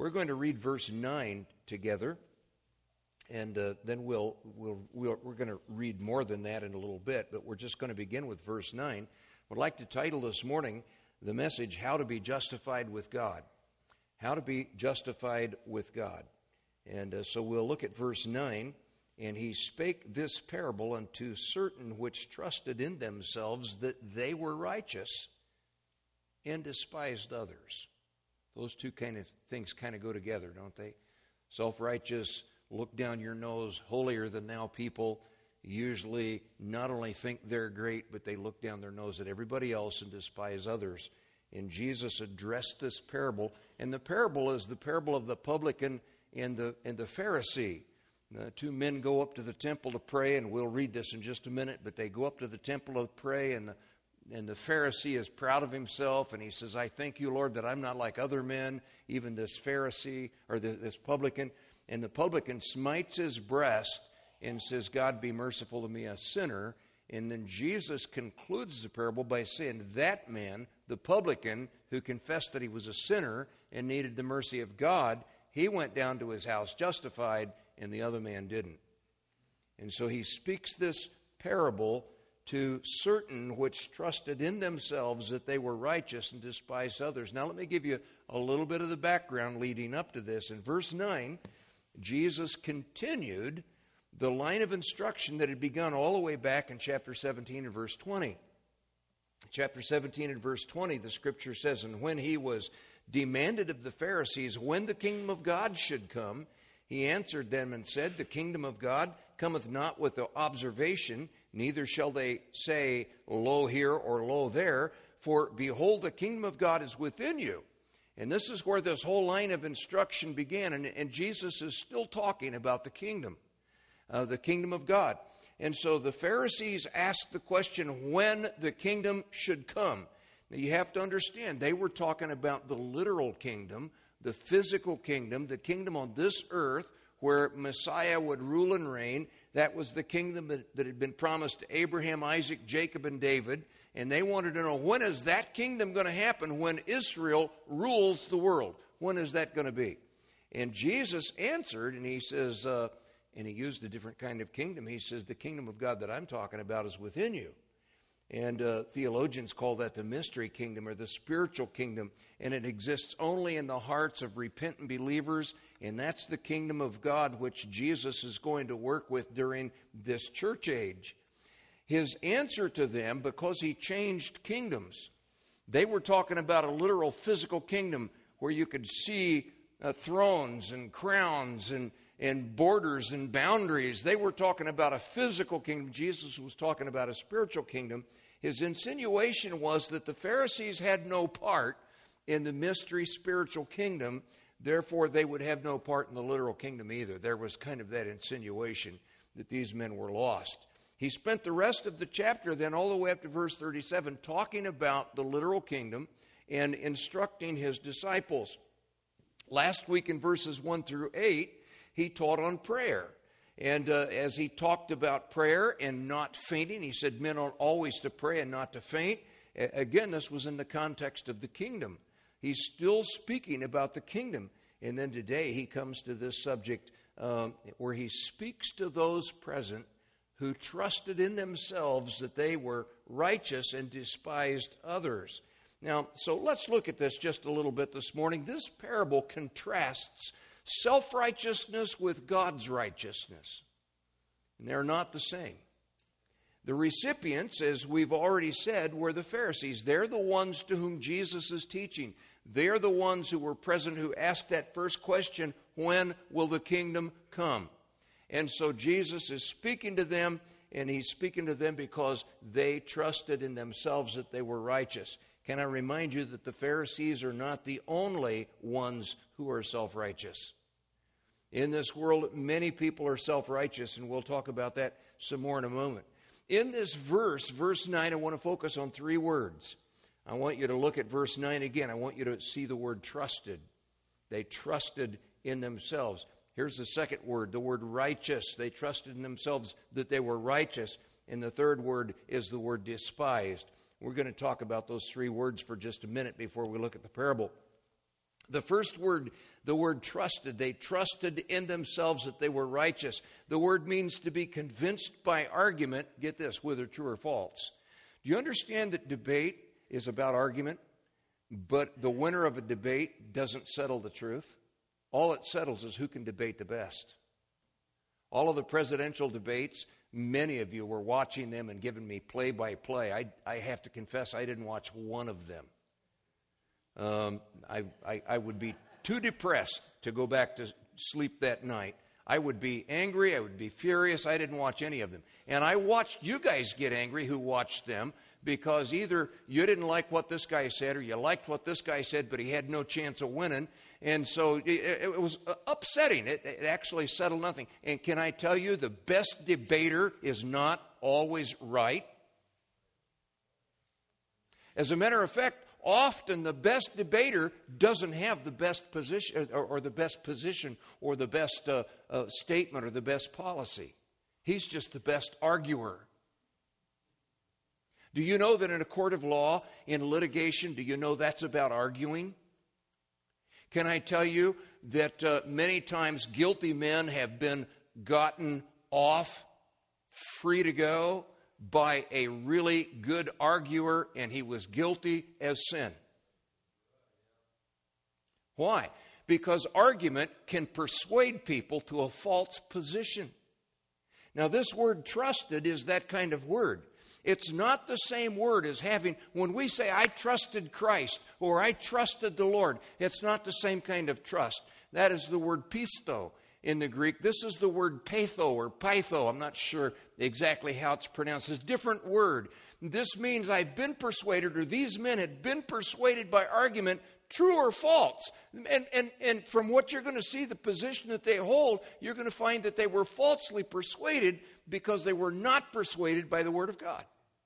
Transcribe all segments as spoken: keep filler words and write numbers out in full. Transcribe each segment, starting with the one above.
We're going to read verse nine together, and uh, then we'll, we'll, we'll, we're going to read more than that in a little bit, but we're just going to begin with verse nine. I'd like to title this morning the message, How to Be Justified with God. How to be justified with God. And uh, so we'll look at verse nine. And he spake this parable unto certain which trusted in themselves that they were righteous and despised others. Those two kind of things kind of go together, don't they? Self-righteous, look down your nose, holier than thou people usually not only think they're great, but they look down their nose at everybody else and despise others. And Jesus addressed this parable, and the parable is the parable of the publican and the and the Pharisee. Uh, two men go up to the temple to pray, and we'll read this in just a minute, but they go up to the temple to pray, and the, and the Pharisee is proud of himself, and he says, I thank you, Lord, that I'm not like other men, even this Pharisee, or this, this publican. And the publican smites his breast and says, God, be merciful to me, a sinner. And then Jesus concludes the parable by saying, that man, the publican, who confessed that he was a sinner and needed the mercy of God, he went down to his house justified, and the other man didn't. And so he speaks this parable to certain which trusted in themselves that they were righteous and despised others. Now let me give you a little bit of the background leading up to this. In verse nine, Jesus continued the line of instruction that had begun all the way back in chapter seventeen and verse twenty. Chapter seventeen and verse twenty, the scripture says, and when he was demanded of the Pharisees when the kingdom of God should come, he answered them and said, the kingdom of God cometh not with the observation, neither shall they say, lo here or lo there, for behold, the kingdom of God is within you. And this is where this whole line of instruction began, and, and Jesus is still talking about the kingdom, uh, the kingdom of God. And so the Pharisees asked the question when the kingdom should come. Now you have to understand, they were talking about the literal kingdom, the physical kingdom, the kingdom on this earth where Messiah would rule and reign. That was the kingdom that, that had been promised to Abraham, Isaac, Jacob, and David. And they wanted to know, when is that kingdom going to happen when Israel rules the world? When is that going to be? And Jesus answered, and he says, uh, and he used a different kind of kingdom. He says, the kingdom of God that I'm talking about is within you. And uh, theologians call that the mystery kingdom or the spiritual kingdom. And it exists only in the hearts of repentant believers. And that's the kingdom of God which Jesus is going to work with during this church age. His answer to them, because he changed kingdoms, they were talking about a literal physical kingdom where you could see uh, thrones and crowns and, and borders and boundaries. They were talking about a physical kingdom. Jesus was talking about a spiritual kingdom. His insinuation was that the Pharisees had no part in the mystery spiritual kingdom, therefore they would have no part in the literal kingdom either. There was kind of that insinuation that these men were lost. He spent the rest of the chapter then all the way up to verse thirty-seven talking about the literal kingdom and instructing his disciples. Last week in verses one through eight, he taught on prayer. And uh, as he talked about prayer and not fainting, he said men ought always to pray and not to faint. A- again, this was in the context of the kingdom. He's still speaking about the kingdom. And then today he comes to this subject um, where he speaks to those present who trusted in themselves that they were righteous and despised others. Now, so let's look at this just a little bit this morning. This parable contrasts self-righteousness with God's righteousness. And they're not the same. The recipients, as we've already said, were the Pharisees. They're the ones to whom Jesus is teaching. They're the ones who were present who asked that first question, when will the kingdom come? And so Jesus is speaking to them, and he's speaking to them because they trusted in themselves that they were righteous. Can I remind you that the Pharisees are not the only ones who are self-righteous? In this world, many people are self-righteous, and we'll talk about that some more in a moment. In this verse, verse nine, I want to focus on three words. I want you to look at verse nine again. I want you to see the word trusted. They trusted in themselves. Here's the second word, the word righteous. They trusted in themselves that they were righteous. And the third word is the word despised. We're going to talk about those three words for just a minute before we look at the parable. The first word, the word trusted, they trusted in themselves that they were righteous. The word means to be convinced by argument, get this, whether true or false. Do you understand that debate is about argument, but the winner of a debate doesn't settle the truth? All it settles is who can debate the best. All of the presidential debates, many of you were watching them and giving me play-by-play. I, I have to confess, I didn't watch one of them. Um, I, I, I would be too depressed to go back to sleep that night. I would be angry. I would be furious. I didn't watch any of them. And I watched you guys get angry who watched them, because either you didn't like what this guy said or you liked what this guy said, but he had no chance of winning. And so it, it was upsetting. It, it actually settled nothing. And can I tell you, the best debater is not always right. As a matter of fact, often the best debater doesn't have the best position or, or the best position or the best uh, uh, statement or the best policy. He's just the best arguer. Do you know that in a court of law, in litigation, do you know that's about arguing? Can I tell you that uh, many times guilty men have been gotten off, free to go, by a really good arguer, and he was guilty as sin. Why? Because argument can persuade people to a false position. Now, this word trusted is that kind of word. It's not the same word as having, when we say, I trusted Christ, or I trusted the Lord, it's not the same kind of trust. That is the word pisto in the Greek. This is the word patho or pytho. I'm not sure exactly how it's pronounced. It's a different word. This means I've been persuaded, or these men had been persuaded by argument, true or false. And, and, and from what you're going to see, the position that they hold, you're going to find that they were falsely persuaded because they were not persuaded by the Word of God.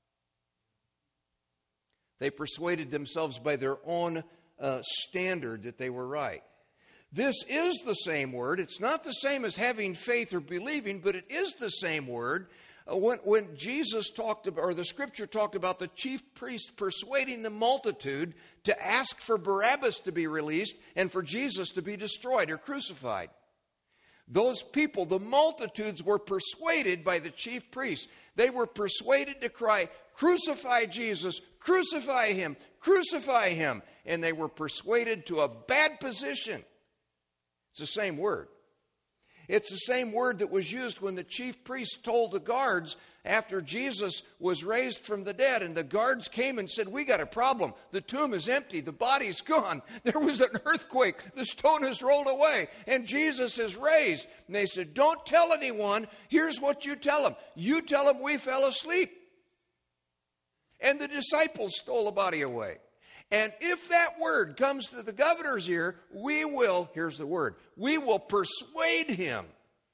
They persuaded themselves by their own uh, standard that they were right. This is the same word. It's not the same as having faith or believing, but it is the same word. Uh, when, when Jesus talked about, or the Scripture talked about the chief priest persuading the multitude to ask for Barabbas to be released and for Jesus to be destroyed or crucified. Those people, the multitudes, were persuaded by the chief priests. They were persuaded to cry, crucify Jesus, crucify him, crucify him. And they were persuaded to a bad position. It's the same word. It's the same word that was used when the chief priest told the guards after Jesus was raised from the dead, and the guards came and said, we got a problem. The tomb is empty. The body's gone. There was an earthquake. The stone has rolled away, and Jesus is raised. And they said, don't tell anyone. Here's what you tell them. You tell them we fell asleep. And the disciples stole the body away. And if that word comes to the governor's ear, we will, here's the word, we will persuade him.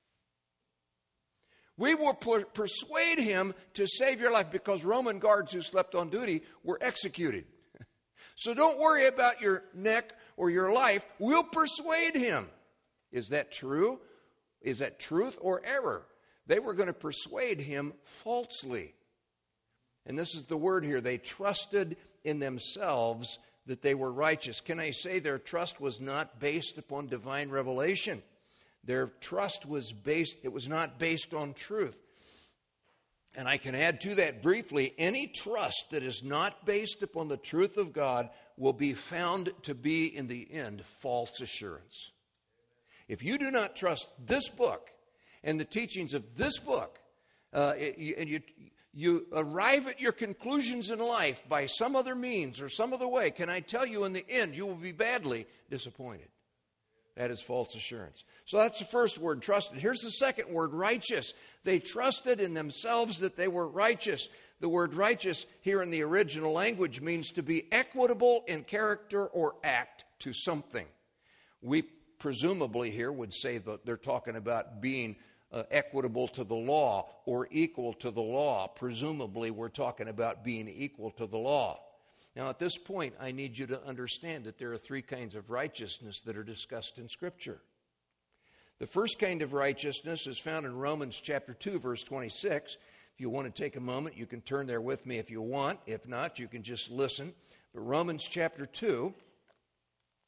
We will per- persuade him to save your life, because Roman guards who slept on duty were executed. So don't worry about your neck or your life. We'll persuade him. Is that true? Is that truth or error? They were going to persuade him falsely. And this is the word here. They trusted in themselves that they were righteous. Can I say their trust was not based upon divine revelation? Their trust was based, it was not based on truth. And I can add to that briefly, any trust that is not based upon the truth of God will be found to be, in the end, false assurance. If you do not trust this book and the teachings of this book, uh, it, you, and you You arrive at your conclusions in life by some other means or some other way, can I tell you, in the end, you will be badly disappointed. That is false assurance. So that's the first word, trusted. Here's the second word, righteous. They trusted in themselves that they were righteous. The word righteous here in the original language means to be equitable in character or act to something. We presumably here would say that they're talking about being Uh, equitable to the law or equal to the law. Presumably, we're talking about being equal to the law. Now, at this point, I need you to understand that there are three kinds of righteousness that are discussed in Scripture. The first kind of righteousness is found in Romans chapter two, verse twenty-six. If you want to take a moment, you can turn there with me if you want. If not, you can just listen. But Romans chapter two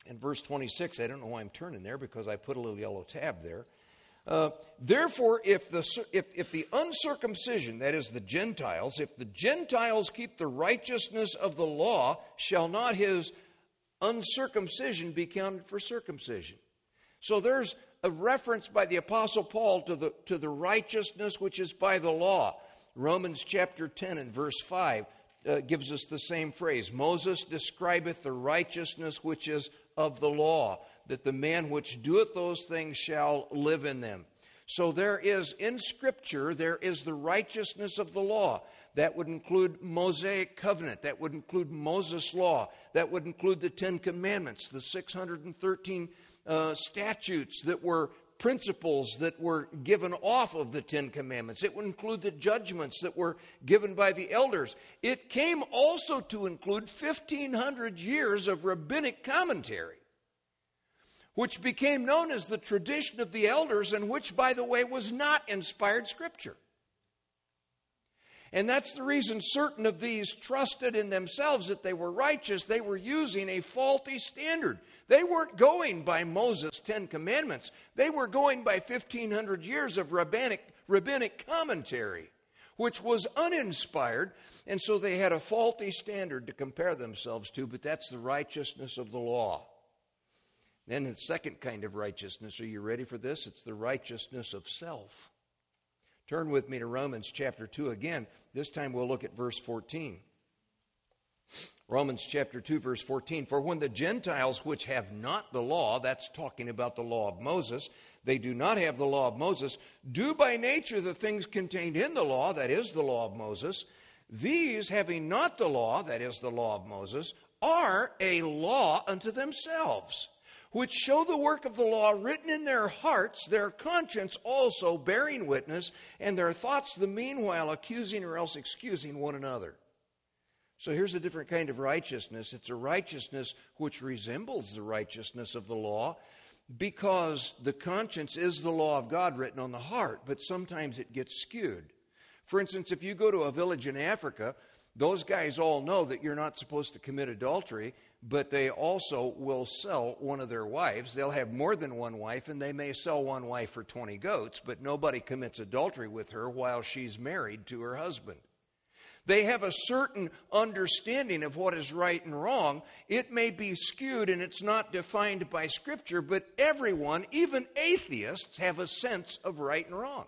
And verse twenty-six, I don't know why I'm turning there because I put a little yellow tab there. Uh, Therefore, if the if, if the uncircumcision, that is the Gentiles, if the Gentiles keep the righteousness of the law, shall not his uncircumcision be counted for circumcision? So there's a reference by the Apostle Paul to the to the righteousness which is by the law. Romans chapter ten and verse five uh, gives us the same phrase. Moses describeth the righteousness which is of the law, that the man which doeth those things shall live in them. So there is, in Scripture, there is the righteousness of the law. That would include Mosaic covenant. That would include Moses' law. That would include the Ten Commandments, the six hundred thirteen uh, statutes that were principles that were given off of the Ten Commandments. It would include the judgments that were given by the elders. It came also to include fifteen hundred years of rabbinic commentary, which became known as the tradition of the elders, and which, by the way, was not inspired Scripture. And that's the reason certain of these trusted in themselves that they were righteous. They were using a faulty standard. They weren't going by Moses' Ten Commandments. They were going by fifteen hundred years of rabbinic, rabbinic commentary, which was uninspired, and so they had a faulty standard to compare themselves to, but that's the righteousness of the law. Then the second kind of righteousness, are you ready for this? It's the righteousness of self. Turn with me to Romans chapter two again. This time we'll look at verse fourteen. Romans chapter two, verse fourteen. For when the Gentiles which have not the law, that's talking about the law of Moses, they do not have the law of Moses, do by nature the things contained in the law, that is the law of Moses, these having not the law, that is the law of Moses, are a law unto themselves, which show the work of the law written in their hearts, their conscience also bearing witness, and their thoughts the meanwhile accusing or else excusing one another. So here's a different kind of righteousness. It's a righteousness which resembles the righteousness of the law, because the conscience is the law of God written on the heart, but sometimes it gets skewed. For instance, if you go to a village in Africa, those guys all know that you're not supposed to commit adultery, but they also will sell one of their wives. They'll have more than one wife, and they may sell one wife for twenty goats, but nobody commits adultery with her while she's married to her husband. They have a certain understanding of what is right and wrong. It may be skewed and it's not defined by Scripture, but everyone, even atheists, have a sense of right and wrong.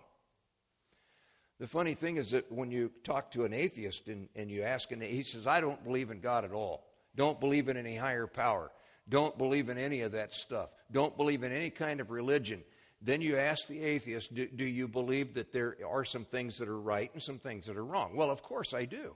The funny thing is that when you talk to an atheist and, and you ask him, he says, I don't believe in God at all. Don't believe in any higher power. Don't believe in any of that stuff. Don't believe in any kind of religion. Then you ask the atheist, do, do you believe that there are some things that are right and some things that are wrong? Well, of course I do.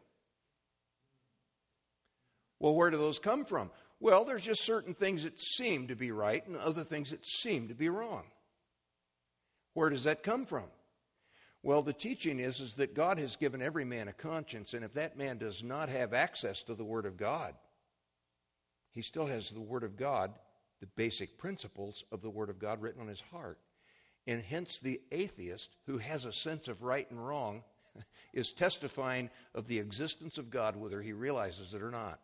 Well, where do those come from? Well, there's just certain things that seem to be right and other things that seem to be wrong. Where does that come from? Well, the teaching is, is that God has given every man a conscience, and if that man does not have access to the Word of God, he still has the Word of God, the basic principles of the Word of God written on his heart. And hence the atheist, who has a sense of right and wrong, is testifying of the existence of God, whether he realizes it or not.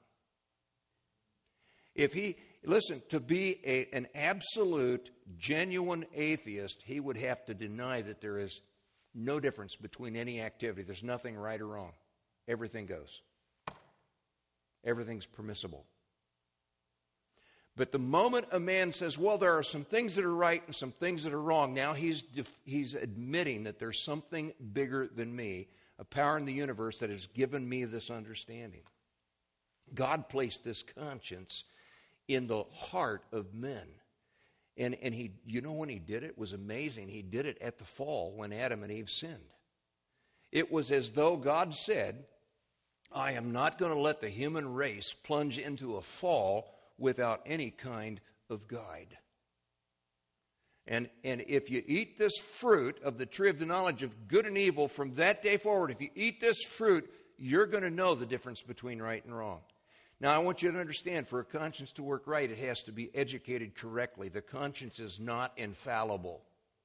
If he, listen, to be a, an absolute, genuine atheist, he would have to deny that there is no difference between any activity. There's nothing right or wrong. Everything goes. Everything's permissible. But the moment a man says, well, there are some things that are right and some things that are wrong, now he's def- he's admitting that there's something bigger than me, a power in the universe that has given me this understanding. God placed this conscience in the heart of men. And, and he, you know when he did it? It was amazing. He did it at the fall when Adam and Eve sinned. It was as though God said, I am not going to let the human race plunge into a fall without any kind of guide. And, and if you eat this fruit of the tree of the knowledge of good and evil from that day forward, if you eat this fruit, you're going to know the difference between right and wrong. Now, I want you to understand, for a conscience to work right, it has to be educated correctly. The conscience is not infallible.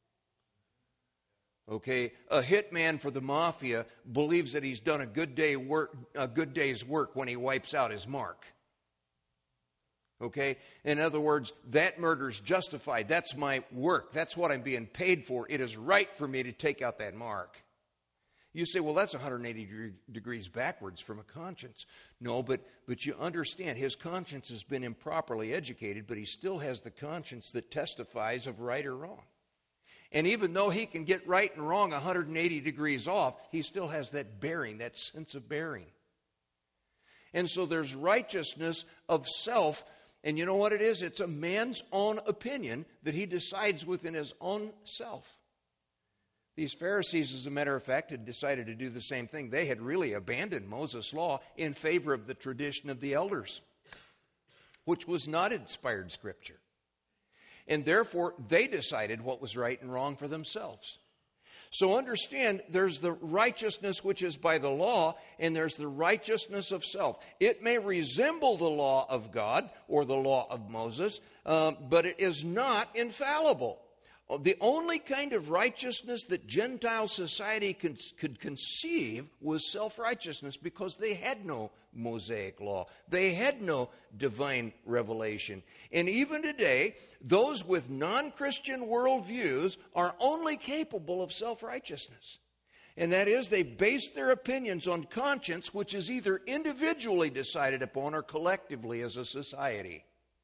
Okay, a hitman for the mafia believes that he's done a good day work, a good day's work when he wipes out his mark. Okay? In other words, that murder's justified. That's my work. That's what I'm being paid for. It is right for me to take out that mark. You say, well, that's one hundred eighty degrees backwards from a conscience. No, but, but you understand, his conscience has been improperly educated, but he still has the conscience that testifies of right or wrong. And even though he can get right and wrong one hundred eighty degrees off, he still has that bearing, that sense of bearing. And so there's righteousness of self. And you know what it is? It's a man's own opinion that he decides within his own self. These Pharisees, as a matter of fact, had decided to do the same thing. They had really abandoned Moses' law in favor of the tradition of the elders, which was not inspired scripture. And therefore, they decided what was right and wrong for themselves. So understand, there's the righteousness which is by the law, and there's the righteousness of self. It may resemble the law of God or the law of Moses, uh, but it is not infallible. The only kind of righteousness that Gentile society could, could conceive was self-righteousness, because they had no Mosaic law. They had no divine revelation. And even today, those with non-Christian worldviews are only capable of self-righteousness. And that is, they base their opinions on conscience, which is either individually decided upon or collectively as a society.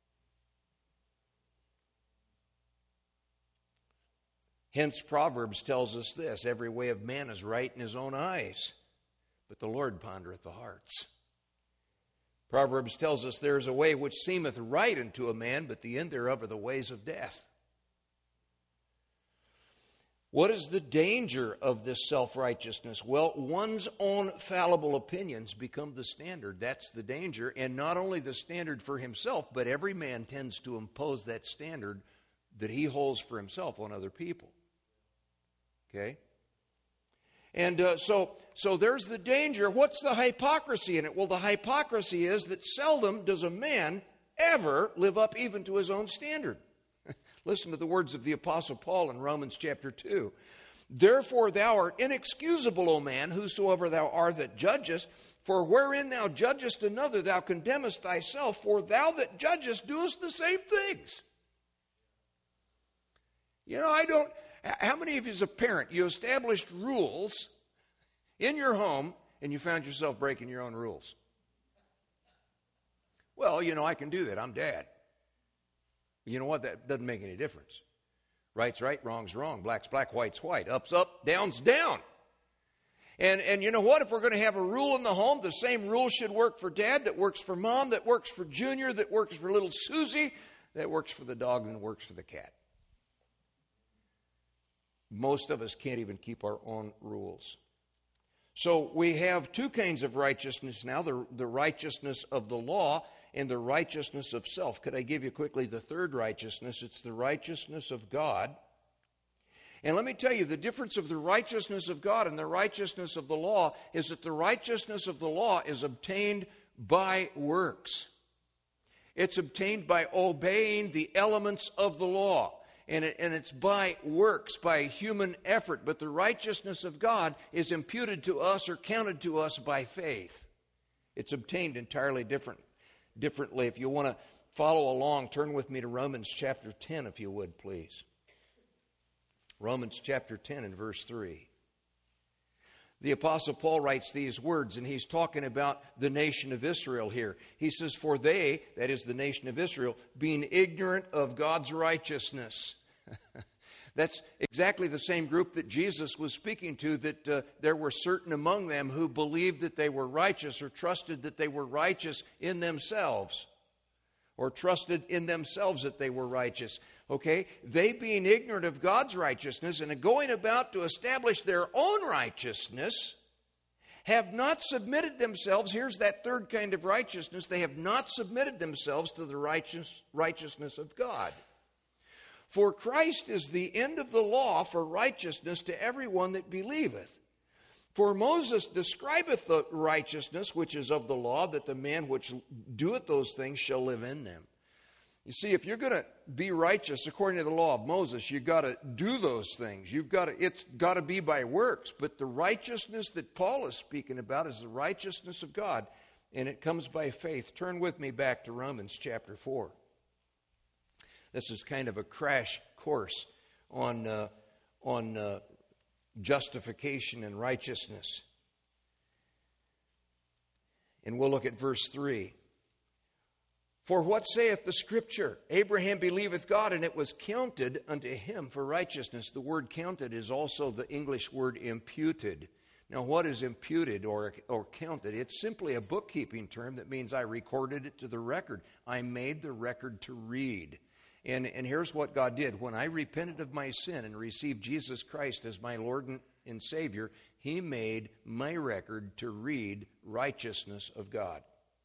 Hence, Proverbs tells us this: every way of man is right in his own eyes, but the Lord pondereth the hearts. Proverbs tells us there is a way which seemeth right unto a man, but the end thereof are the ways of death. What is the danger of this self-righteousness? Well, one's own fallible opinions become the standard. That's the danger. And not only the standard for himself, but every man tends to impose that standard that he holds for himself on other people. Okay? And uh, so, so there's the danger. What's the hypocrisy in it? Well, the hypocrisy is that seldom does a man ever live up even to his own standard. Listen to the words of the Apostle Paul in Romans chapter two. Therefore thou art inexcusable, O man, whosoever thou art that judgest, for wherein thou judgest another, thou condemnest thyself, for thou that judgest doest the same things. You know, I don't... How many of you as a parent, you established rules in your home and you found yourself breaking your own rules? Well, you know, I can do that. I'm dad. You know what? That doesn't make any difference. Right's right, wrong's wrong. Black's black, white's white. Up's up, down's down. And, and you know what? If we're going to have a rule in the home, the same rule should work for dad, that works for mom, that works for Junior, that works for little Susie, that works for the dog, and works for the cat. Most of us can't even keep our own rules. So we have two kinds of righteousness now, the, the righteousness of the law and the righteousness of self. Could I give you quickly the third righteousness? It's the righteousness of God. And let me tell you, the difference of the righteousness of God and the righteousness of the law is that the righteousness of the law is obtained by works. It's obtained by obeying the elements of the law. And, it, and it's by works, by human effort. But the righteousness of God is imputed to us or counted to us by faith. It's obtained entirely different, differently. If you want to follow along, turn with me to Romans chapter ten, if you would, please. Romans chapter ten and verse three. The Apostle Paul writes these words, and he's talking about the nation of Israel here. He says, for they, that is the nation of Israel, being ignorant of God's righteousness. That's exactly the same group that Jesus was speaking to, that uh, there were certain among them who believed that they were righteous or trusted that they were righteous in themselves, or trusted in themselves that they were righteous. Okay? They being ignorant of God's righteousness and going about to establish their own righteousness, have not submitted themselves. Here's that third kind of righteousness. They have not submitted themselves to the righteous, righteousness of God. For Christ is the end of the law for righteousness to everyone that believeth. For Moses describeth the righteousness which is of the law, that the man which doeth those things shall live in them. You see, if you're going to be righteous according to the law of Moses, you've got to do those things. You've got to, it's got to be by works. But the righteousness that Paul is speaking about is the righteousness of God. and it comes by faith. Turn with me back to Romans chapter four. This is kind of a crash course on, uh, on uh, justification and righteousness. And we'll look at verse three. For what saith the Scripture? Abraham believeth God, and it was counted unto him for righteousness. The word counted is also the English word imputed. Now, what is imputed or, or counted? It's simply a bookkeeping term that means I recorded it to the record. I made the record to read. And, and here's what God did. When I repented of my sin and received Jesus Christ as my Lord and, and Savior, He made my record to read righteousness of God.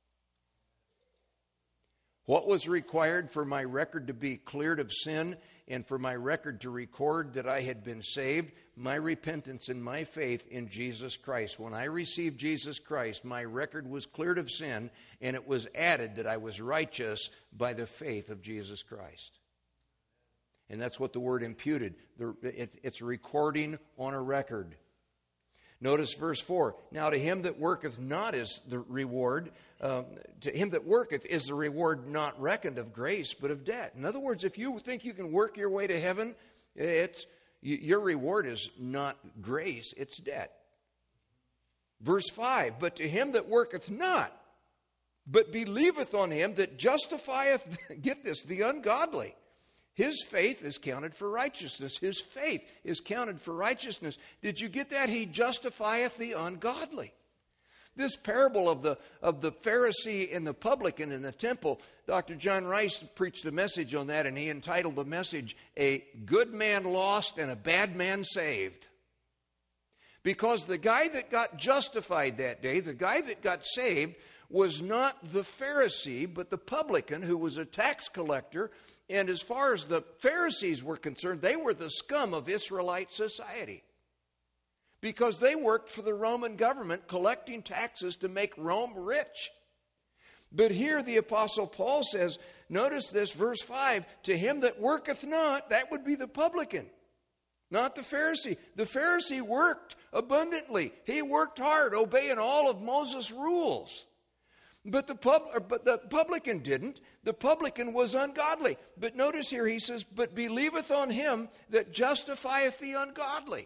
What was required for my record to be cleared of sin and for my record to record that I had been saved? My repentance and my faith in Jesus Christ. When I received Jesus Christ, my record was cleared of sin, and it was added that I was righteous by the faith of Jesus Christ. And that's what the word imputed. It's recording on a record. Notice verse four. Now to him that worketh not is the reward. Um, to him that worketh is the reward not reckoned of grace, but of debt. In other words, if you think you can work your way to heaven, it's your reward is not grace, it's debt. Verse five. But to him that worketh not, but believeth on him that justifieth, get this, the ungodly. His faith is counted for righteousness. His faith is counted for righteousness. Did you get that? He justifieth the ungodly. This parable of the of the Pharisee and the publican in the temple, Doctor John Rice preached a message on that, and he entitled the message, A Good Man Lost and a Bad Man Saved. Because the guy that got justified that day, the guy that got saved, was not the Pharisee, but the publican who was a tax collector. And as far as the Pharisees were concerned, they were the scum of Israelite society. Because they worked for the Roman government, collecting taxes to make Rome rich. But here the Apostle Paul says, notice this, verse five, to him that worketh not, that would be the publican, not the Pharisee. The Pharisee worked abundantly. He worked hard, obeying all of Moses' rules. But the, pub, but the publican didn't. The publican was ungodly. But notice here he says, but believeth on him that justifieth the ungodly.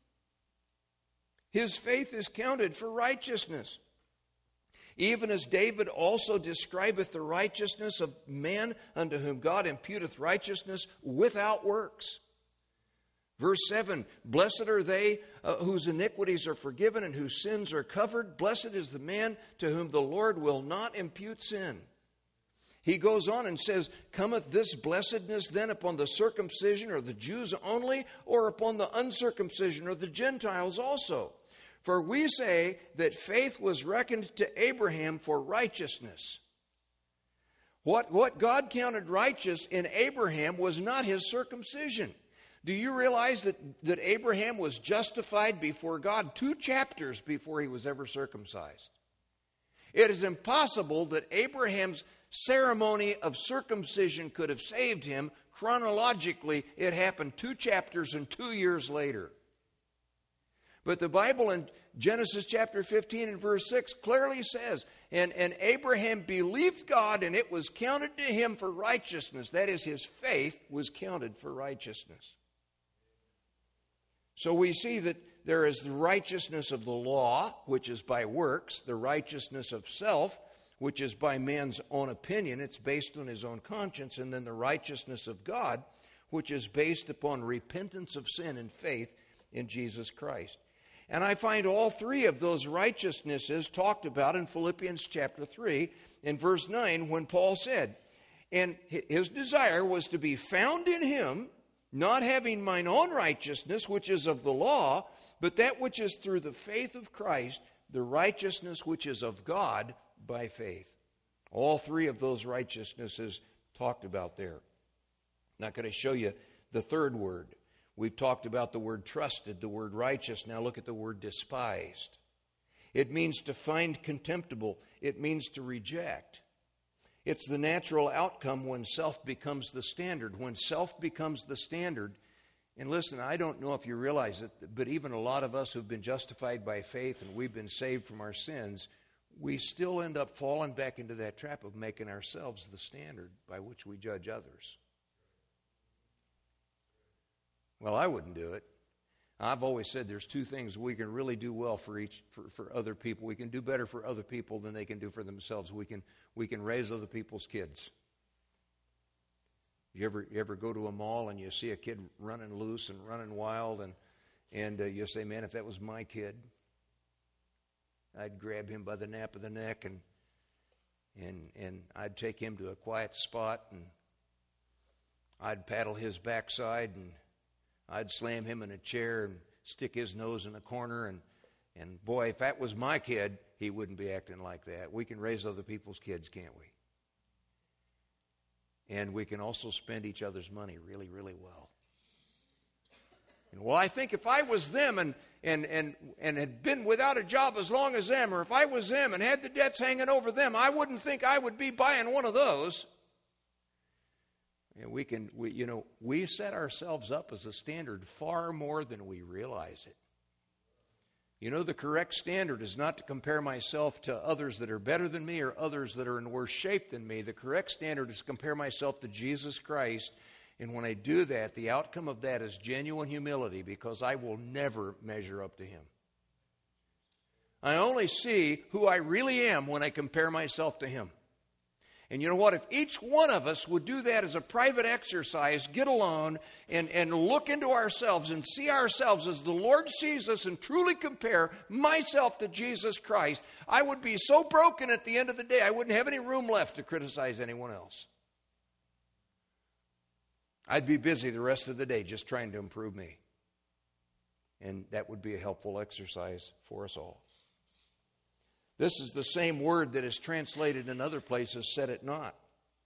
His faith is counted for righteousness. Even as David also describeth the righteousness of man unto whom God imputeth righteousness without works. Verse seven, blessed are they uh, whose iniquities are forgiven and whose sins are covered. Blessed is the man to whom the Lord will not impute sin. He goes on and says, cometh this blessedness then upon the circumcision or the Jews only, or upon the uncircumcision or the Gentiles also? For we say that faith was reckoned to Abraham for righteousness. What, what God counted righteous in Abraham was not his circumcision. Do you realize that, that Abraham was justified before God two chapters before he was ever circumcised? It is impossible that Abraham's ceremony of circumcision could have saved him. Chronologically, it happened two chapters and two years later. But the Bible in Genesis chapter fifteen and verse six clearly says, and, and Abraham believed God, and it was counted to him for righteousness. That is, his faith was counted for righteousness. So we see that there is the righteousness of the law, which is by works, the righteousness of self, which is by man's own opinion. It's based on his own conscience. And then the righteousness of God, which is based upon repentance of sin and faith in Jesus Christ. And I find all three of those righteousnesses talked about in Philippians chapter three in verse nine when Paul said, and his desire was to be found in him, not having mine own righteousness, which is of the law, but that which is through the faith of Christ, the righteousness which is of God by faith. All three of those righteousnesses talked about there. I'm not going to show you the third word. We've talked about the word trusted, the word righteous. Now look at the word despised. It means to find contemptible. It means to reject. It's the natural outcome when self becomes the standard. When self becomes the standard, and listen, I don't know if you realize it, but even a lot of us who've been justified by faith and we've been saved from our sins, we still end up falling back into that trap of making ourselves the standard by which we judge others. Well, I wouldn't do it. I've always said there's two things we can really do well for each for, for other people. We can do better for other people than they can do for themselves. We can we can raise other people's kids. You ever you ever go to a mall and you see a kid running loose and running wild, and and uh, you say, man, if that was my kid, I'd grab him by the nape of the neck and and and I'd take him to a quiet spot and I'd paddle his backside and I'd slam him in a chair and stick his nose in a corner, and, and boy, if that was my kid, he wouldn't be acting like that. We can raise other people's kids, can't we? And we can also spend each other's money really, really well. And, well, I think if I was them and, and, and, and had been without a job as long as them, or if I was them and had the debts hanging over them, I wouldn't think I would be buying one of those. And we can, we, you know, we set ourselves up as a standard far more than we realize it. You know, the correct standard is not to compare myself to others that are better than me or others that are in worse shape than me. The correct standard is to compare myself to Jesus Christ. And when I do that, the outcome of that is genuine humility, because I will never measure up to Him. I only see who I really am when I compare myself to Him. And you know what? If each one of us would do that as a private exercise, get alone and, and look into ourselves and see ourselves as the Lord sees us and truly compare myself to Jesus Christ, I would be so broken at the end of the day, I wouldn't have any room left to criticize anyone else. I'd be busy the rest of the day just trying to improve me. And that would be a helpful exercise for us all. This is the same word that is translated in other places, set it not.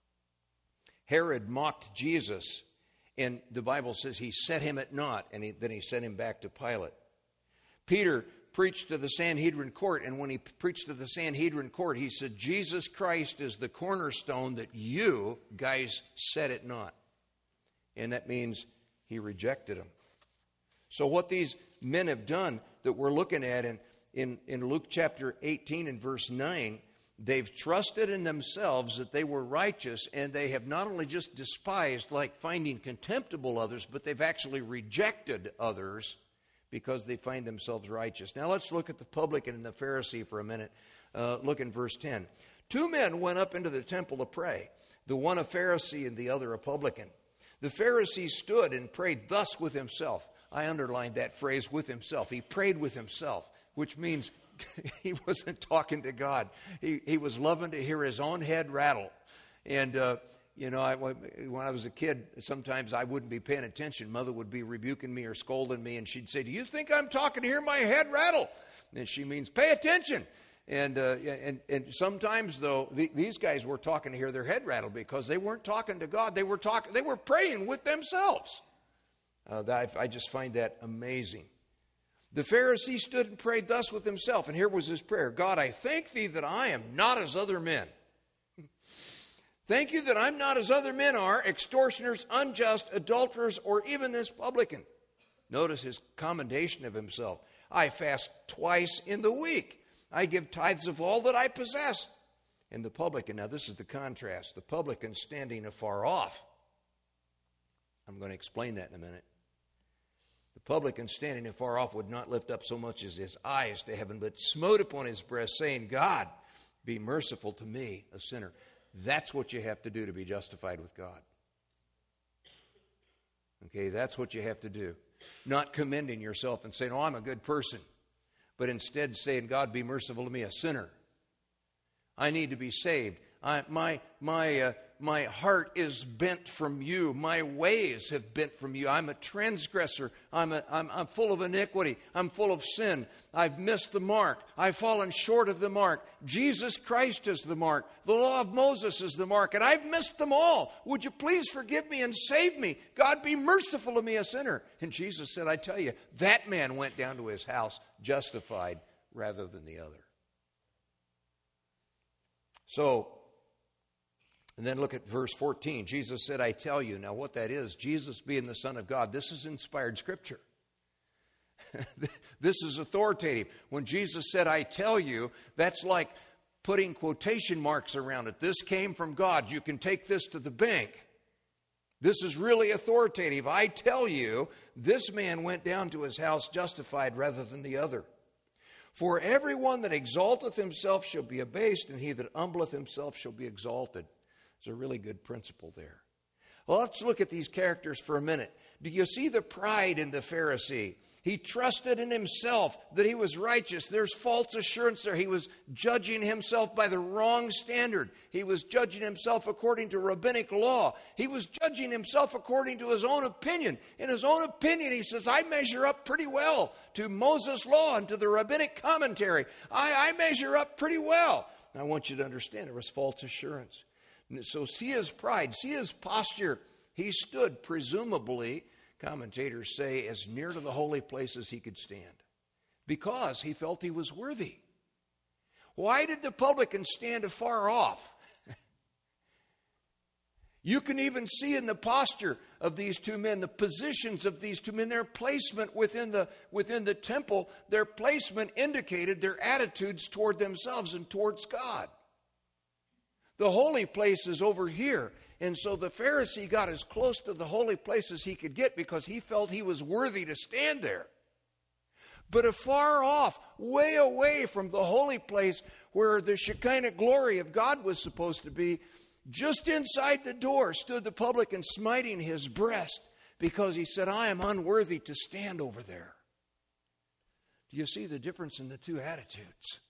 Herod mocked Jesus, and the Bible says he set him at naught, and he, then he sent him back to Pilate. Peter preached to the Sanhedrin court, and when he preached to the Sanhedrin court, he said, Jesus Christ is the cornerstone that you guys set at naught. And that means he rejected him. So what these men have done that we're looking at in In, in Luke chapter eighteen and verse nine, they've trusted in themselves that they were righteous, and they have not only just despised, like finding contemptible others, but they've actually rejected others because they find themselves righteous. Now let's look at the publican and the Pharisee for a minute. Uh, look in verse ten. Two men went up into the temple to pray, the one a Pharisee and the other a publican. The Pharisee stood and prayed thus with himself. I underlined that phrase, with himself. He prayed with himself, which means he wasn't talking to God. He he was loving to hear his own head rattle. And, uh, you know, I, when I was a kid, sometimes I wouldn't be paying attention. Mother would be rebuking me or scolding me, and she'd say, do you think I'm talking to hear my head rattle? And she means, pay attention. And uh, and and sometimes, though, the, these guys were talking to hear their head rattle because they weren't talking to God. They were talking. They were praying with themselves. Uh, that, I just find that amazing. The Pharisee stood and prayed thus with himself, and here was his prayer. God, I thank thee that I am not as other men. Thank you that I'm not as other men are, extortioners, unjust, adulterers, or even this publican. Notice his commendation of himself. I fast twice in the week. I give tithes of all that I possess. And the publican, now this is the contrast, the publican standing afar off. I'm going to explain that in a minute. The publican standing afar off would not lift up so much as his eyes to heaven, but smote upon his breast, saying, God, be merciful to me, a sinner. That's what you have to do to be justified with God. Okay, that's what you have to do. Not commending yourself and saying, oh, I'm a good person, but instead saying, God, be merciful to me, a sinner. I need to be saved. I, my my uh, my heart is bent from you. My ways have bent from you. I'm a transgressor. I'm, a, I'm I'm full of iniquity. I'm full of sin. I've missed the mark. I've fallen short of the mark. Jesus Christ is the mark. The law of Moses is the mark, and I've missed them all. Would you please forgive me and save me? God, be merciful to me, a sinner. And Jesus said, I tell you, that man went down to his house justified rather than the other. So, and then look at verse fourteen. Jesus said, I tell you. Now what that is, Jesus being the Son of God, this is inspired Scripture. This is authoritative. When Jesus said, I tell you, that's like putting quotation marks around it. This came from God. You can take this to the bank. This is really authoritative. I tell you, this man went down to his house justified rather than the other. For everyone that exalteth himself shall be abased, and he that humbleth himself shall be exalted. There's a really good principle there. Well, let's look at these characters for a minute. Do you see the pride in the Pharisee? He trusted in himself that he was righteous. There's false assurance there. He was judging himself by the wrong standard. He was judging himself according to rabbinic law. He was judging himself according to his own opinion. In his own opinion, he says, I measure up pretty well to Moses' law and to the rabbinic commentary. I, I measure up pretty well. And I want you to understand there was false assurance. So see his pride, see his posture. He stood, presumably, commentators say, as near to the holy place as he could stand, because he felt he was worthy. Why did the publican stand afar off? You can even see in the posture of these two men, the positions of these two men, their placement within the, within the temple, their placement indicated their attitudes toward themselves and towards God. The holy place is over here. And so the Pharisee got as close to the holy place as he could get because he felt he was worthy to stand there. But afar off, way away from the holy place where the Shekinah glory of God was supposed to be, just inside the door stood the publican smiting his breast because he said, I am unworthy to stand over there. Do you see the difference in the two attitudes?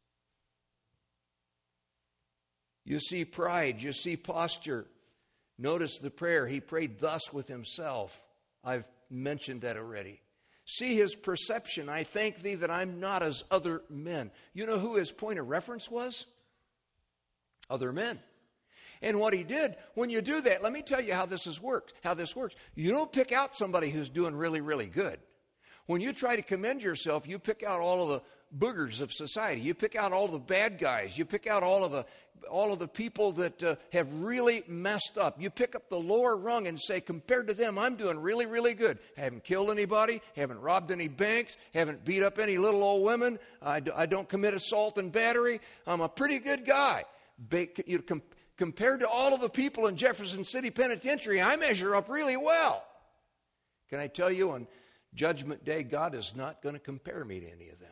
You see pride, you see posture. Notice the prayer. He prayed thus with himself. I've mentioned that already. See his perception. I thank thee that I'm not as other men. You know who his point of reference was? Other men. And what he did, when you do that, let me tell you how this has worked, how this works. You don't pick out somebody who's doing really, really good. When you try to commend yourself, you pick out all of the boogers of society. You pick out all the bad guys. You pick out all of the all of the people that uh, have really messed up. You pick up the lower rung and say, compared to them, I'm doing really, really good. Haven't killed anybody, haven't robbed any banks, haven't beat up any little old women. I, do, I don't commit assault and battery. I'm a pretty good guy. Ba- you com- compared to all of the people in Jefferson City Penitentiary, I measure up really well. Can I tell you, on Judgment Day, God is not going to compare me to any of them.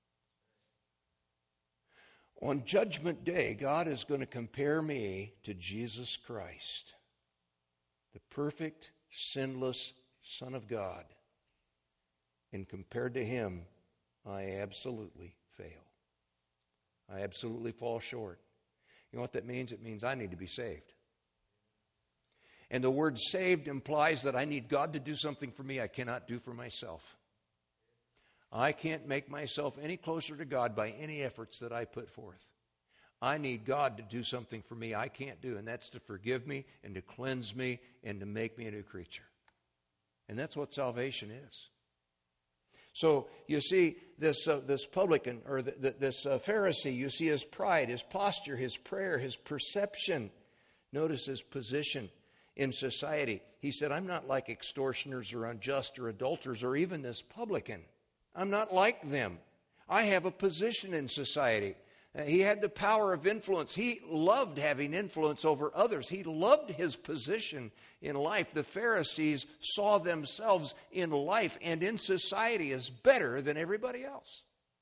On Judgment Day, God is going to compare me to Jesus Christ, the perfect, sinless Son of God. And compared to him, I absolutely fail. I absolutely fall short. You know what that means? It means I need to be saved. And the word saved implies that I need God to do something for me I cannot do for myself. I can't make myself any closer to God by any efforts that I put forth. I need God to do something for me I can't do, and that's to forgive me and to cleanse me and to make me a new creature. And that's what salvation is. So you see this uh, this publican, or the, the, this uh, Pharisee, you see his pride, his posture, his prayer, his perception. Notice his position in society. He said, I'm not like extortioners or unjust or adulterers or even this publican. I'm not like them. I have a position in society. Uh, he had the power of influence. He loved having influence over others. He loved his position in life. The Pharisees saw themselves in life and in society as better than everybody else.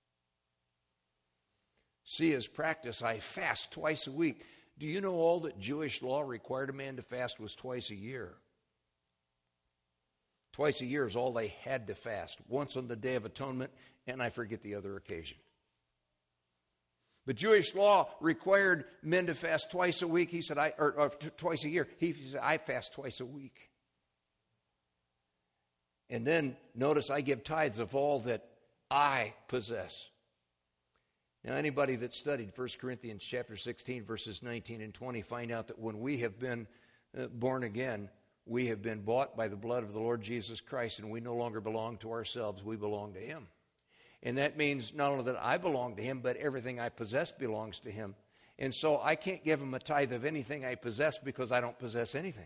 See his practice. I fast twice a week. Do you know all that Jewish law required a man to fast was twice a year? Twice a year is all they had to fast. Once on the Day of Atonement, and I forget the other occasion. But Jewish law required men to fast twice a week. He said, I, or, or t- twice a year. He said, I fast twice a week. And then notice I give tithes of all that I possess. Now, anybody that studied First Corinthians chapter sixteen, verses nineteen and twenty, find out that when we have been uh, born again, we have been bought by the blood of the Lord Jesus Christ, and we no longer belong to ourselves. We belong to him. And that means not only that I belong to him, but everything I possess belongs to him. And so I can't give him a tithe of anything I possess because I don't possess anything.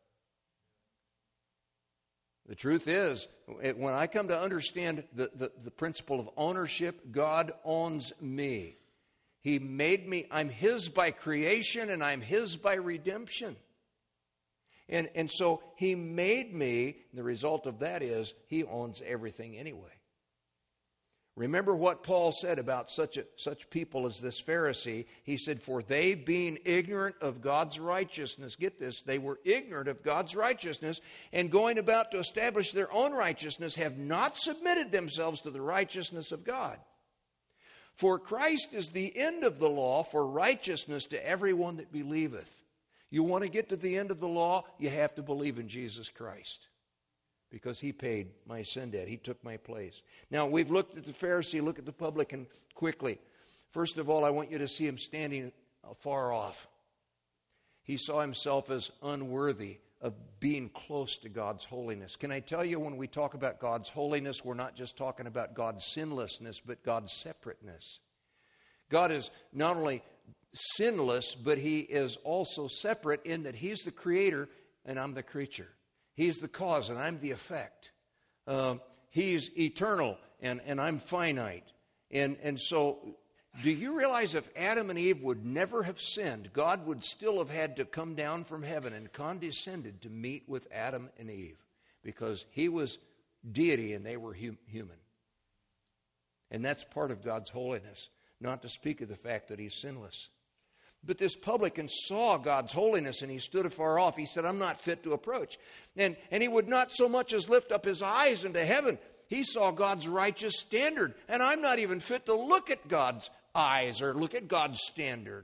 The truth is, when I come to understand the, the, the principle of ownership, God owns me. He made me, I'm His by creation and I'm His by redemption. And, and so He made me, the result of that is He owns everything anyway. Remember what Paul said about such a, such people as this Pharisee. He said, for they being ignorant of God's righteousness, get this, they were ignorant of God's righteousness and going about to establish their own righteousness have not submitted themselves to the righteousness of God. For Christ is the end of the law for righteousness to everyone that believeth. You want to get to the end of the law, you have to believe in Jesus Christ. Because He paid my sin debt. He took my place. Now, we've looked at the Pharisee, look at the publican quickly. First of all, I want you to see him standing far off. He saw himself as unworthy of being close to God's holiness. Can I tell you, when we talk about God's holiness, we're not just talking about God's sinlessness, but God's separateness. God is not only sinless, but He is also separate in that He's the creator and I'm the creature. He's the cause and I'm the effect. Uh, he's eternal and, and I'm finite. And, and so, do you realize if Adam and Eve would never have sinned, God would still have had to come down from heaven and condescended to meet with Adam and Eve? Because He was deity and they were hum- human. And that's part of God's holiness, not to speak of the fact that He's sinless. But this publican saw God's holiness and he stood afar off. He said, I'm not fit to approach. And, and he would not so much as lift up his eyes into heaven. He saw God's righteous standard. And I'm not even fit to look at God's eyes or look at God's standard.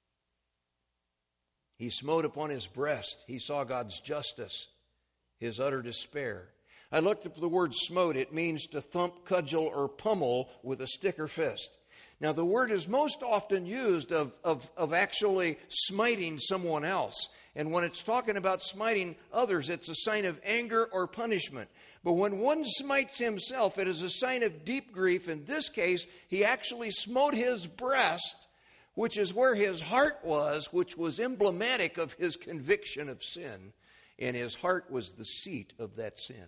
He smote upon his breast. He saw God's justice, His utter despair. I looked up the word smote. It means to thump, cudgel, or pummel with a stick or fist. Now, the word is most often used of, of, of actually smiting someone else. And when it's talking about smiting others, it's a sign of anger or punishment. But when one smites himself, it is a sign of deep grief. In this case, he actually smote his breast, which is where his heart was, which was emblematic of his conviction of sin. And his heart was the seat of that sin.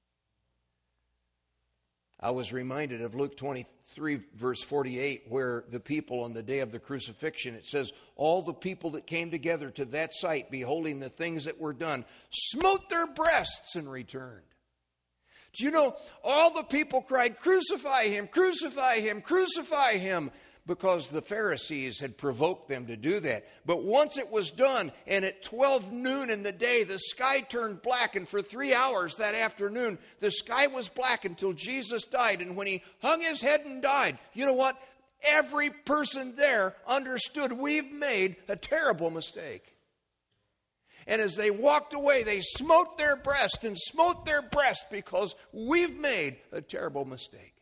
I was reminded of Luke twenty-three, verse forty-eight, where the people on the day of the crucifixion, it says, all the people that came together to that sight, beholding the things that were done, smote their breasts and returned. Do you know, all the people cried, crucify Him, crucify Him, crucify Him, because the Pharisees had provoked them to do that. But once it was done, and at twelve noon in the day, the sky turned black, and for three hours that afternoon, the sky was black until Jesus died. And when He hung His head and died, you know what? Every person there understood we've made a terrible mistake. And as they walked away, they smote their breast and smote their breast because we've made a terrible mistake.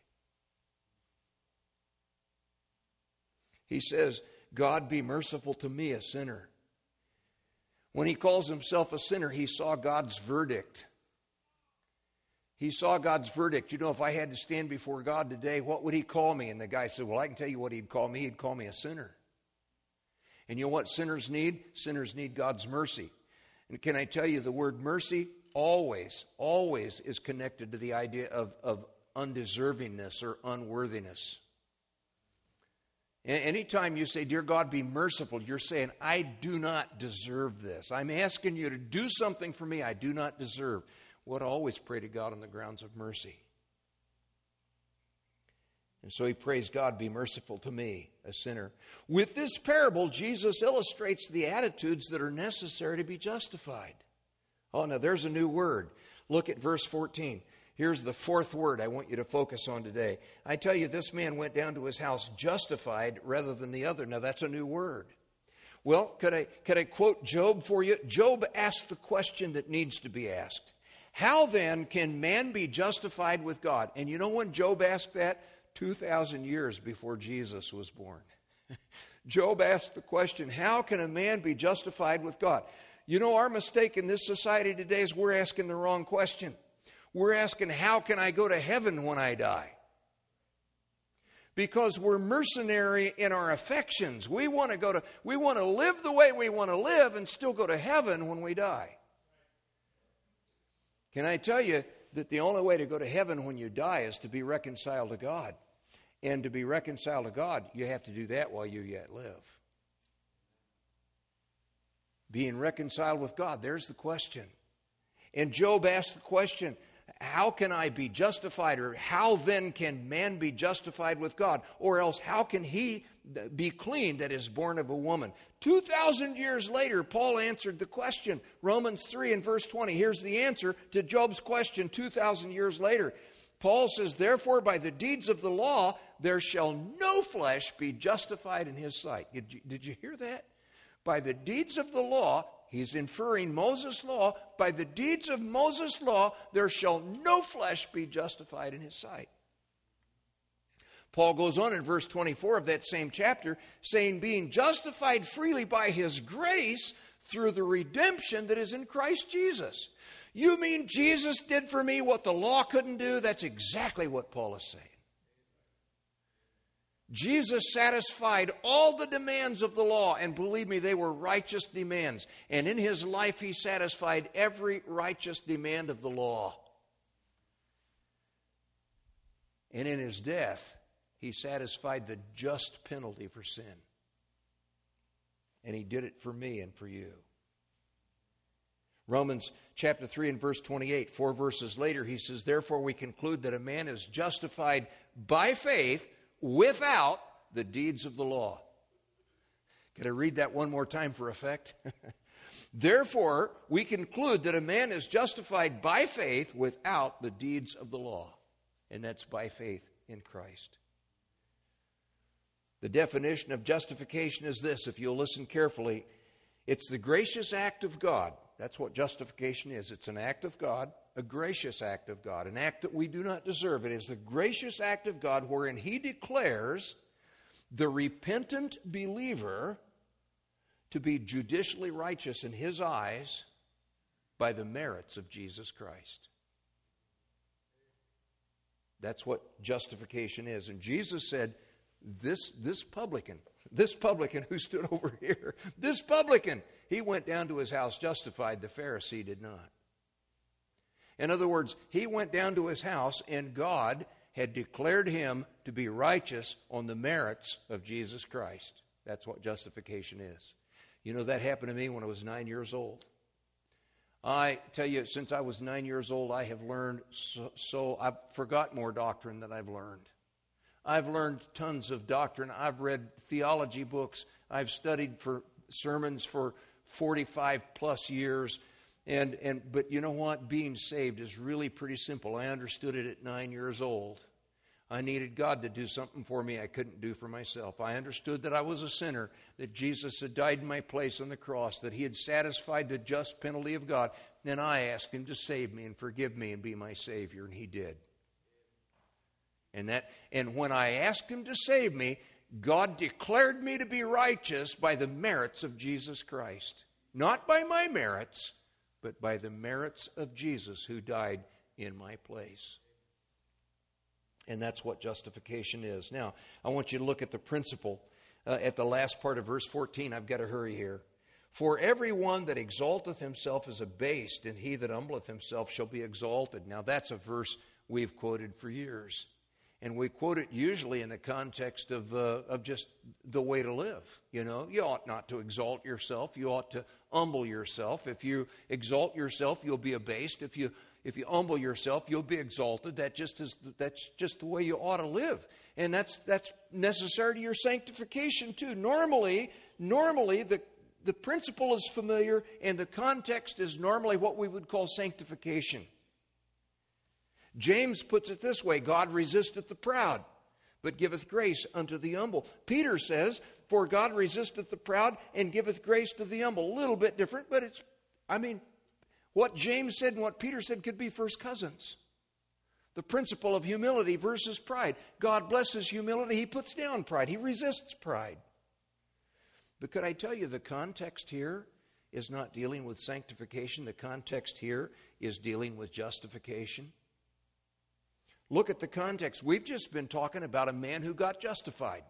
He says, God be merciful to me, a sinner. When he calls himself a sinner, he saw God's verdict. He saw God's verdict. You know, if I had to stand before God today, what would He call me? And the guy said, well, I can tell you what He'd call me. He'd call me a sinner. And you know what sinners need? Sinners need God's mercy. And can I tell you, the word mercy always, always is connected to the idea of, of undeservingness or unworthiness. Anytime you say, dear God, be merciful, you're saying, I do not deserve this. I'm asking you to do something for me I do not deserve. Would always pray to God on the grounds of mercy. And so he prays, God, be merciful to me, a sinner. With this parable, Jesus illustrates the attitudes that are necessary to be justified. Oh, now there's a new word. Look at verse fourteen. Here's the fourth word I want you to focus on today. I tell you, this man went down to his house justified rather than the other. Now, that's a new word. Well, could I, could I quote Job for you? Job asked the question that needs to be asked. How then can man be justified with God? And you know when Job asked that? two thousand years before Jesus was born. Job asked the question, how can a man be justified with God? You know, our mistake in this society today is we're asking the wrong question. We're asking, how can I go to heaven when I die? Because we're mercenary in our affections. We want to go to, we want to live the way we want to live and still go to heaven when we die. Can I tell you that the only way to go to heaven when you die is to be reconciled to God? And to be reconciled to God, you have to do that while you yet live. Being reconciled with God, there's the question. And Job asked the question, how can I be justified? Or how then can man be justified with God? Or else how can he be clean that is born of a woman? Two thousand years later, Paul answered the question. Romans three and verse twenty. Here's the answer to Job's question two thousand years later. Paul says, therefore, by the deeds of the law, there shall no flesh be justified in his sight. Did you, did you hear that? By the deeds of the law, he's inferring Moses' law, by the deeds of Moses' law, there shall no flesh be justified in his sight. Paul goes on in verse twenty-four of that same chapter, saying, being justified freely by his grace through the redemption that is in Christ Jesus. You mean Jesus did for me what the law couldn't do? That's exactly what Paul is saying. Jesus satisfied all the demands of the law, and believe me, they were righteous demands. And in his life, he satisfied every righteous demand of the law. And in his death, he satisfied the just penalty for sin. And he did it for me and for you. Romans chapter three and verse twenty-eight, four verses later, he says, therefore we conclude that a man is justified by faith without the deeds of the law. Can I read that one more time for effect? Therefore, we conclude that a man is justified by faith without the deeds of the law. And that's by faith in Christ. The definition of justification is this, if you'll listen carefully. It's the gracious act of God. That's what justification is. It's an act of God, a gracious act of God, an act that we do not deserve. It is the gracious act of God wherein he declares the repentant believer to be judicially righteous in his eyes by the merits of Jesus Christ. That's what justification is. And Jesus said, this, this publican, this publican who stood over here, this publican, he went down to his house justified. The Pharisee did not. In other words, he went down to his house and God had declared him to be righteous on the merits of Jesus Christ. That's what justification is. You know, that happened to me when I was nine years old. I tell you, since I was nine years old, I have learned so, so I've forgot more doctrine than I've learned. I've learned tons of doctrine. I've read theology books. I've studied for sermons for forty-five plus years. And, and but you know what? Being saved is really pretty simple. I understood it at nine years old. I needed God to do something for me I couldn't do for myself. I understood that I was a sinner, that Jesus had died in my place on the cross, that he had satisfied the just penalty of God. Then I asked him to save me and forgive me and be my Savior, and he did. And that, and when I asked him to save me, God declared me to be righteous by the merits of Jesus Christ. Not by my merits, but by the merits of Jesus who died in my place. And that's what justification is. Now, I want you to look at the principle uh, at the last part of verse fourteen. I've got to hurry here. For everyone that exalteth himself is abased, and he that humbleth himself shall be exalted. Now, that's a verse we've quoted for years. And we quote it usually in the context of uh, of just the way to live. You know, you ought not to exalt yourself. You ought to humble yourself. If you exalt yourself, you'll be abased. If you if you humble yourself, you'll be exalted. That just is that's just the way you ought to live. And that's that's necessary to your sanctification too. Normally, normally the the principle is familiar, and the context is normally what we would call sanctification. James puts it this way: God resisteth the proud, but giveth grace unto the humble. Peter says, for God resisteth the proud and giveth grace to the humble. A little bit different, but it's, I mean, what James said and what Peter said could be first cousins. The principle of humility versus pride. God blesses humility. He puts down pride. He resists pride. But could I tell you, the context here is not dealing with sanctification. The context here is dealing with justification. Look at the context. We've just been talking about a man who got justified.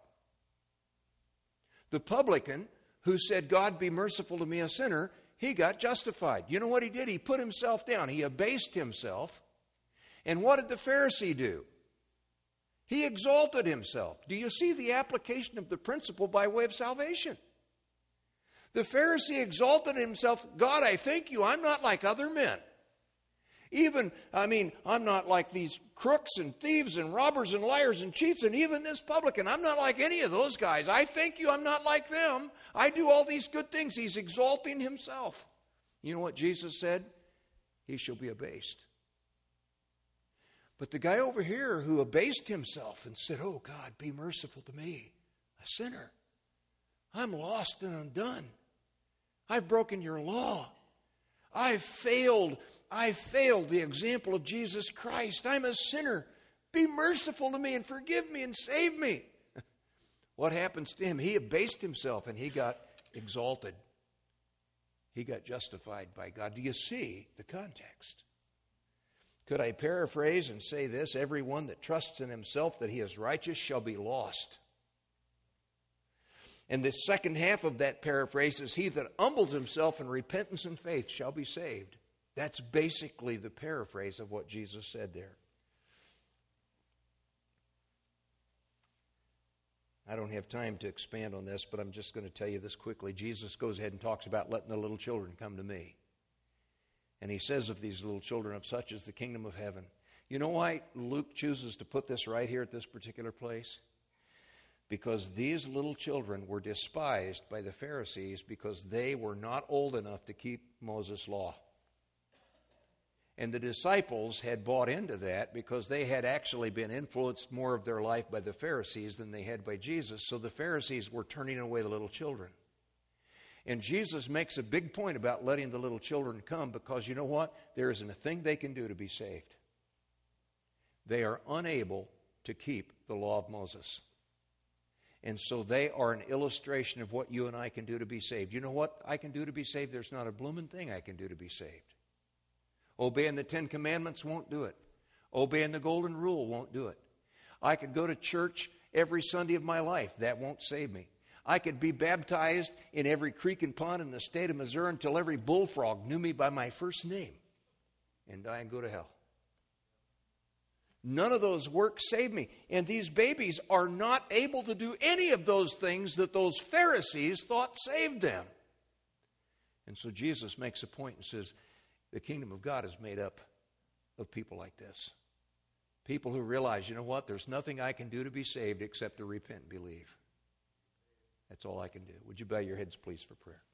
The publican who said, God be merciful to me, a sinner, he got justified. You know what he did? He put himself down. He abased himself. And what did the Pharisee do? He exalted himself. Do you see the application of the principle by way of salvation? The Pharisee exalted himself. God, I thank you, I'm not like other men. Even, I mean, I'm not like these crooks and thieves and robbers and liars and cheats and even this publican. I'm not like any of those guys. I thank you, I'm not like them. I do all these good things. He's exalting himself. You know what Jesus said? He shall be abased. But the guy over here who abased himself and said, oh God, be merciful to me, a sinner. I'm lost and undone. I've broken your law. I've failed. I've failed the example of Jesus Christ. I'm a sinner. Be merciful to me and forgive me and save me. What happens to him? He abased himself and he got exalted. He got justified by God. Do you see the context? Could I paraphrase and say this? Everyone that trusts in himself that he is righteous shall be lost. And the second half of that paraphrase is, he that humbles himself in repentance and faith shall be saved. That's basically the paraphrase of what Jesus said there. I don't have time to expand on this, but I'm just going to tell you this quickly. Jesus goes ahead and talks about letting the little children come to me. And he says of these little children, of such is the kingdom of heaven. You know why Luke chooses to put this right here at this particular place? Because these little children were despised by the Pharisees because they were not old enough to keep Moses' law. And the disciples had bought into that because they had actually been influenced more of their life by the Pharisees than they had by Jesus. So the Pharisees were turning away the little children. And Jesus makes a big point about letting the little children come because you know what? There isn't a thing they can do to be saved. They are unable to keep the law of Moses. And so they are an illustration of what you and I can do to be saved. You know what I can do to be saved? There's not a blooming thing I can do to be saved. Obeying the Ten Commandments won't do it. Obeying the Golden Rule won't do it. I could go to church every Sunday of my life. That won't save me. I could be baptized in every creek and pond in the state of Missouri until every bullfrog knew me by my first name and die and go to hell. None of those works save me. And these babies are not able to do any of those things that those Pharisees thought saved them. And so Jesus makes a point and says, the kingdom of God is made up of people like this. People who realize, you know what, there's nothing I can do to be saved except to repent and believe. That's all I can do. Would you bow your heads, please, for prayer?